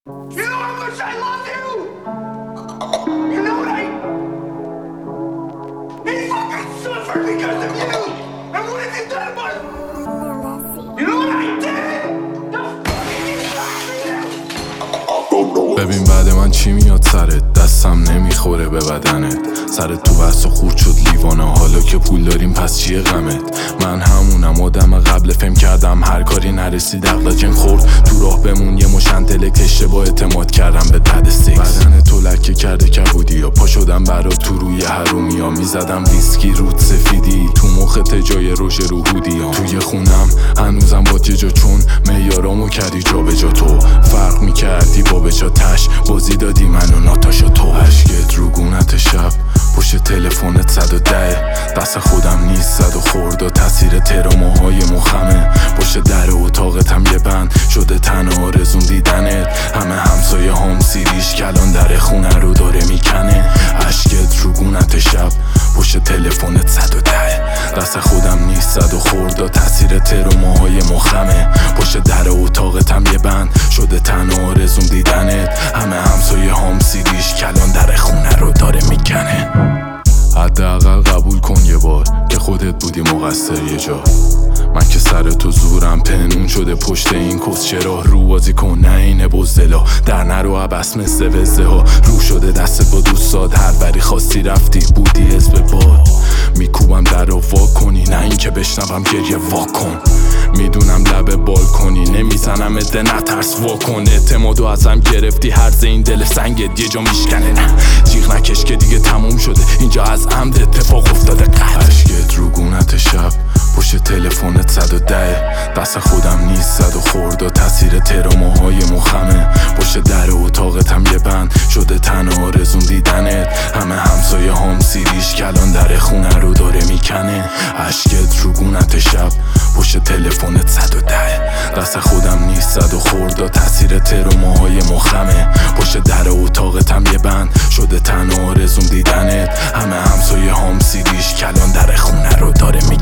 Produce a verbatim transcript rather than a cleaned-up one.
You know how much I love you! You know what I... He fucking suffered because of you! And what have you done about it? You know what I did? The fucking... ببین بعد من چی میاد سرت، دستم نمیخوره به بدنت. سرت تو بحث و خورد شد لیوانه، حالا که پول داریم پس چیه غمت؟ من همونم آدم قبل فهم کردم هر کاری نرسید عقل خورد تو راه بمون یه مشنتله کشه با اعتماد کردم به دد سیکس. بدن تو لکه کرده کبودی یا پا شدم برا تو روی حرومی ها میزدم ویسکی رود سفیدی تو مخت جای روش روحودی ها. توی خونم هنوزم با یه جا چون میارامو کردی جا به جا تو فرق میکردی با به جا تش بازی دادی منو ناتاشا تو عشقت رو گونت شب پشت تلفنت صد و ده دست خودم نیست زد و خورد و تاثیر تراماهای مخمه پشت در اتاقتم یه بند شده تنها آرزون دیدنت همه همسایه هم سیریش کلان در خونه رو داره میکنه عشقت رو گونت شب پشت تلفنت صد و ده دست خودم نیست زد و خورد و تاثیر تراماهای مخمه پشت در اتاقتم یه بند شده تنها آرزون دیدنت همه همسایه هم سیریش کلان در خونه رو داره میکنه. حداقل قبول کن یه بار که خودت بودی مقصر یه جا. من که سر تو زورم پنون شده پشت این کس چرا رو بازی کن نه اینه بزدلا در نرو عبس مثل وزده ها رو شده دستت با دوستات هر بری خواستی رفتی بودی حزب باد میکوبم در رو وا کنی نه این که بشنوم گریه وا کن میدونم لبه بال کنی نمیزنم اده نترس وا کن اعتمادو ازم گرفتی هرز این دل سنگت یه جا میشکنه نه جیغ نکش که دیگه تموم شده اینجا از عمد اتفاق افتاده قد عشقت رو گونت شب پشت تلفنت صد و ده دست خودم نیست زد و خورد و تاثیر تراماهای مخمه پشت در اتاقتم یه بند شده تنها آرزون دیدنت همه همسایه هم سیریش کلان در خونه رو داره میکنه عشقت رو گونت شب پشت تلفنت صد و ده دست خودم نیست زد و خورد و تاثیر تراماهای مخمه پشت در اتاقتم یه بند شده تنها آرزون دیدنت همه همسایه هم سیریش کلان در خونه رو داره میکنه.